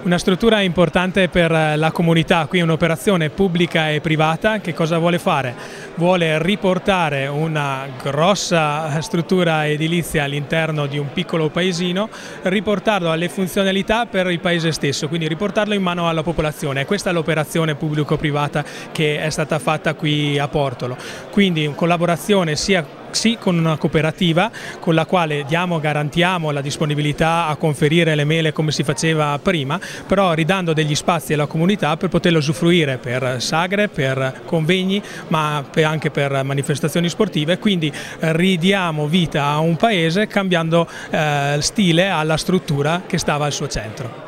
Una struttura importante per la comunità, qui è un'operazione pubblica e privata. Che cosa vuole fare? Vuole riportare una grossa struttura edilizia all'interno di un piccolo paesino, riportarlo alle funzionalità per il paese stesso, quindi riportarlo in mano alla popolazione. Questa è l'operazione pubblico-privata che è stata fatta qui a Portolo, quindi in collaborazione sia con una cooperativa con la quale garantiamo la disponibilità a conferire le mele come si faceva prima, però ridando degli spazi alla comunità per poterlo usufruire per sagre, per convegni, ma anche per manifestazioni sportive. Quindi ridiamo vita a un paese cambiando stile alla struttura che stava al suo centro.